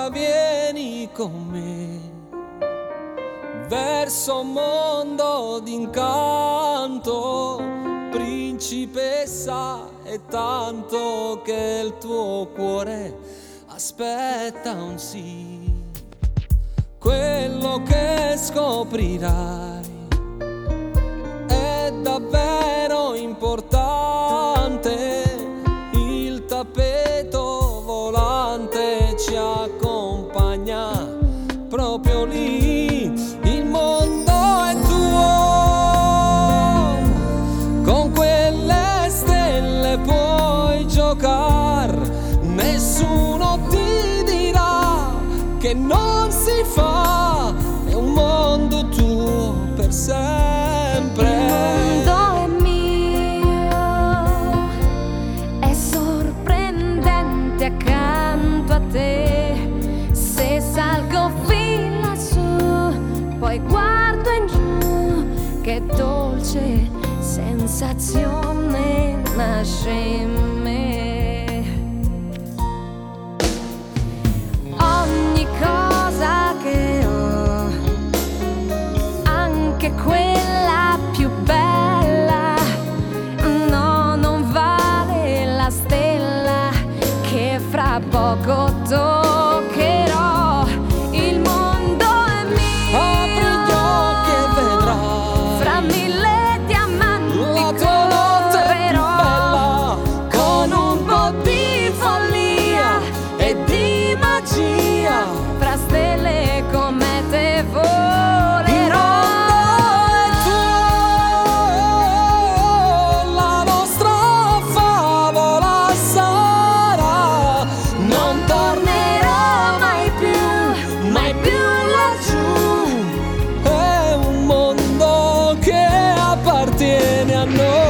ora vieni con me verso un mondo d'incanto, principessa, è tanto che il tuo cuore aspetta un sì. Quello che scoprirai è davvero importante. Il tappeto volante ci accompagna proprio lì. Il mondo è tuo, con quelle stelle puoi giocare. Nessuno ti dirà che non si fa, è un mondo tuo per sempre. Il mondo è mio, è sorprendente accanto a te. Se salgo fin lassù, poi guardo in giù, che dolce sensazione nasce in me. Ogni cosa che ho, anche quella più bella, no, non vale la stella che fra poco toccherò. Il mondo è mio, Apri gli occhi e vedrai fra mille diamanti la tua notte più correrò, bella, con un po' di follia e di magia, fra stelle e comete volerò. il mondo è tuo, la nostra favola sarà. Non tornerò mai più laggiù. È un mondo che appartiene a noi.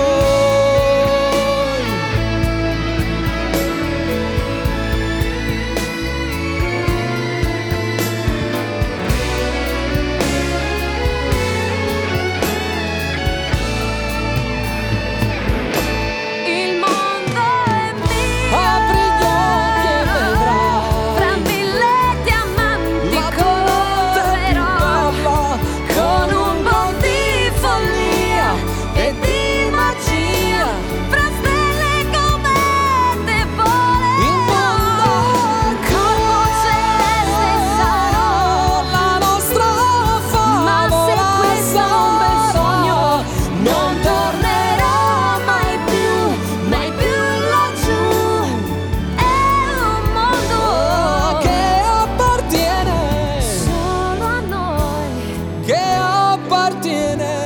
Il mondo è mio, Apri gli occhi e vedrai fra mille diamanti la tua notte più correrò, bella, con un po' di follia e di magia, fra stelle e comete il mondo volerò. è Corpo celeste sarò, la nostra ma se favola questo è un bel sogno, non tornerò mai più laggiù. È un mondo che appartiene, solo a noi. che appartiene